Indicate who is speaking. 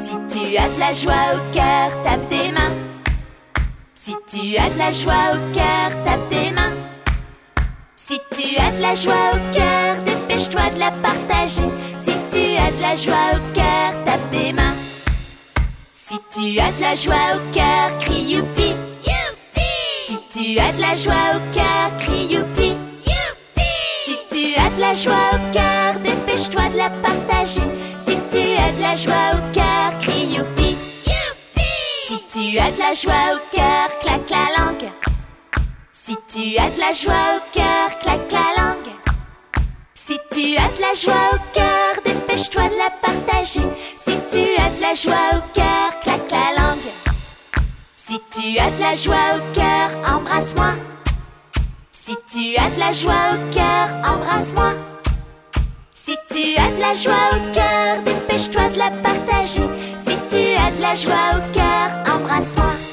Speaker 1: Si tu as de la joie au cœur, tape des mains. Si tu as de la joie au cœur, tape des mains. Si tu as de la joie au cœur, dépêche-toi de la partager. Si tu as de la joie au cœur, tape des mains. Si tu as de la joie au cœur, crie youpi. Youpi! Si tu as de la joie au cœur, crie youpi. Youpi! Si tu as de la joie au cœur, dépêche-toi de la partager. Si tu as de la joie au cœur, crie youpi. Youpi! Si tu as de la joie au cœur, claque la langue. Si tu as de la joie au cœur, claque la langue. Si tu as de la joie au cœur, dépêche-toi de la partager. Si tu as de la joie au cœur, claque la langue. Si tu as de la joie au cœur, embrasse-moi. Si tu as de la joie au cœur, embrasse-moi. Si tu as de la joie au cœur, dépêche-toi de la partager. Si tu as de la joie au cœur, embrasse-moi.